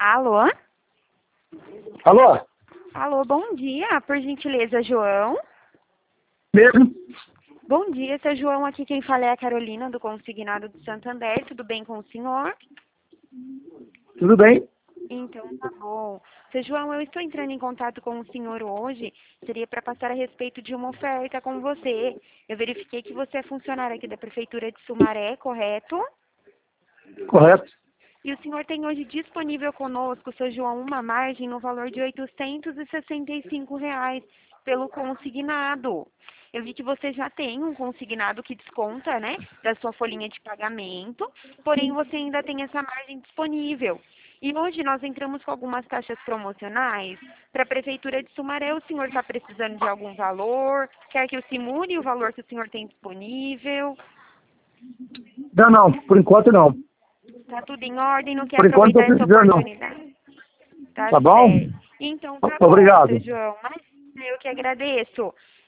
Alô? Alô? Alô, bom dia. Por gentileza, João? Mesmo? Bom dia, seu João. Aqui quem fala é a Carolina, do Consignado do Santander. Tudo bem com o senhor? Tudo bem? Então, tá bom. Seu João, eu estou entrando em contato com o senhor hoje. Seria para passar a respeito de uma oferta com você. Eu verifiquei que você é funcionário aqui da Prefeitura de Sumaré, correto? Correto. E o senhor tem hoje disponível conosco, seu João, uma margem no valor de R$ 865 pelo consignado. Eu vi que você já tem um consignado que desconta, né, da sua folhinha de pagamento, porém você ainda tem essa margem disponível. E hoje nós entramos com algumas taxas promocionais para a Prefeitura de Sumaré. O senhor está precisando de algum valor? Quer que eu simule o valor que o senhor tem disponível? Não, por enquanto não. Tá tudo em ordem, não quer Por enquanto não aproveitar estou essa precisando não. oportunidade? Tá Tá bom? certo. Então tá bom, seu Obrigado. João. Mas eu que agradeço.